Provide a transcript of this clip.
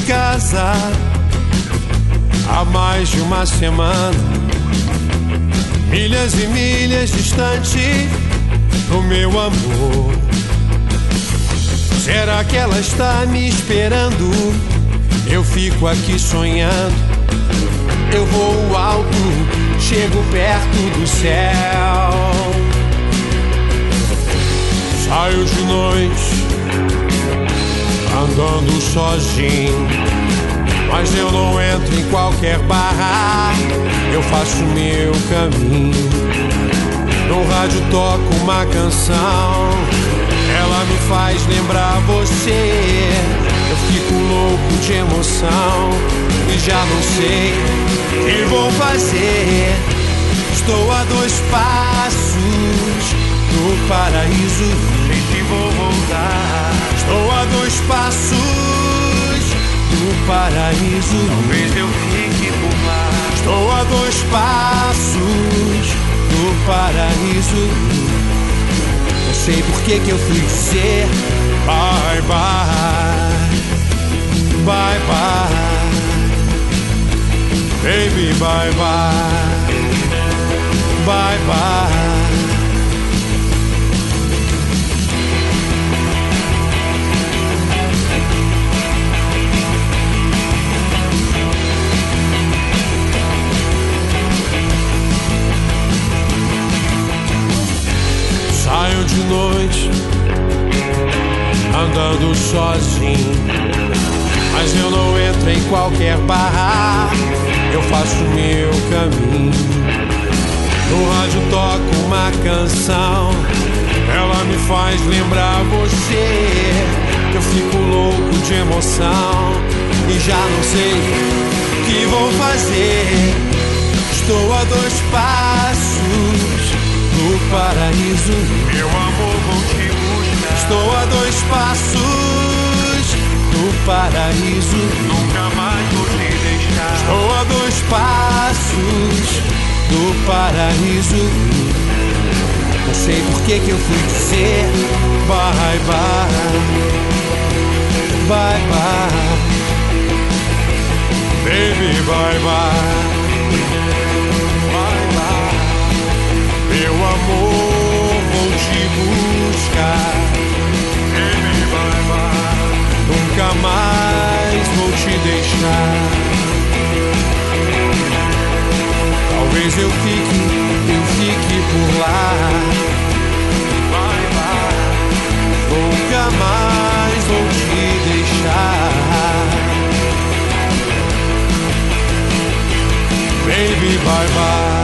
casa há mais de uma semana, milhas e milhas distante do meu amor. Será que ela está me esperando? Eu fico aqui sonhando. Eu voo alto, chego perto do céu. Saio de noite, andando sozinho, mas eu não entro em qualquer bar. Eu faço meu caminho. No rádio toco uma canção, ela me faz lembrar você. Eu fico louco de emoção e já não sei o que vou fazer. Estou a 2 passos do paraíso, sei que vou voltar. Estou a 2 passos do paraíso, talvez eu fique por lá. Estou a 2 passos do paraíso. Não sei por que eu fui dizer bye bye, bye bye, baby bye bye, bye bye. Saio de noite, andando sozinho, mas eu não entro em qualquer bar. Eu faço meu caminho. No rádio toco uma canção, ela me faz lembrar você. Eu fico louco de emoção e já não sei o que vou fazer. Estou a 2 passos do paraíso, meu amor, vou te buscar. Estou a 2 passos do paraíso, nunca mais vou te deixar. Estou a 2 passos do paraíso. Não sei por que eu fui dizer bye bye, bye bye, baby bye bye. Meu amor, vou te buscar. Baby, bye bye. Nunca mais vou te deixar. Talvez eu fique por lá. Bye bye. Nunca mais vou te deixar. Baby, bye bye.